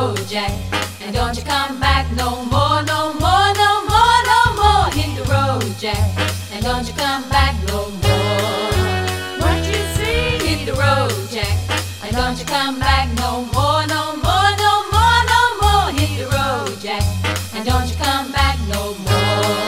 road, Jack, and don't you come back no more, no more, no more, no more. Hit the road, Jack, and don't you come back no more. What you see? Hit the road, Jack, and don't you come back no more, no more, no more, no more. Hit the road, Jack, and don't you come back no more.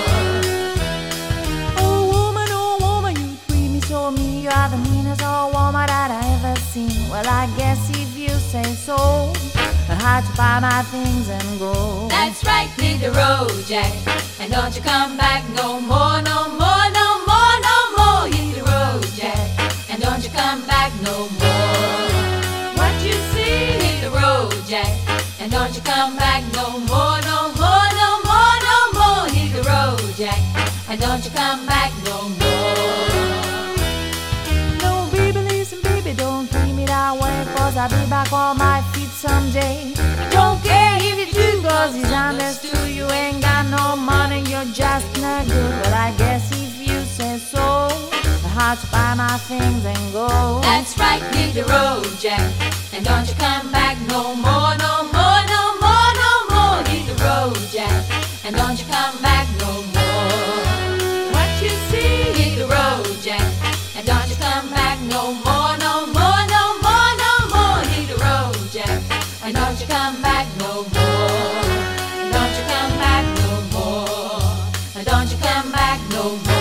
Oh woman, you treat me so mean. You are the meanest old woman that I ever seen. Well, I guess if you say so, I had to buy my things and go. That's right, hit the road, Jack, and don't you come back no more, no more, no more, no more. Hit the road, Jack, and don't you come back no more. What you see? Hit the road, Jack, and don't you come back no more, no more, no more, no more. Hit the road, Jack, and don't you come back no more. No, baby, listen, baby, don't treat me that way, 'cause I'll be back on my feet someday. Don't care if you do, 'cause it's understood you ain't got no money, you're just not good. Well, I guess if you say so, I had to buy my things and go. That's right, hit the road, Jack, and don't you come back no more, no more, no more, no more. Hit the road, Jack, and don't you come back no more. What you see? Hit the road, Jack, and don't you come back no more, no more, no more, no more. Hit the road, Jack, and don't you come back no more. Don't you come back no more. Don't you come back no more.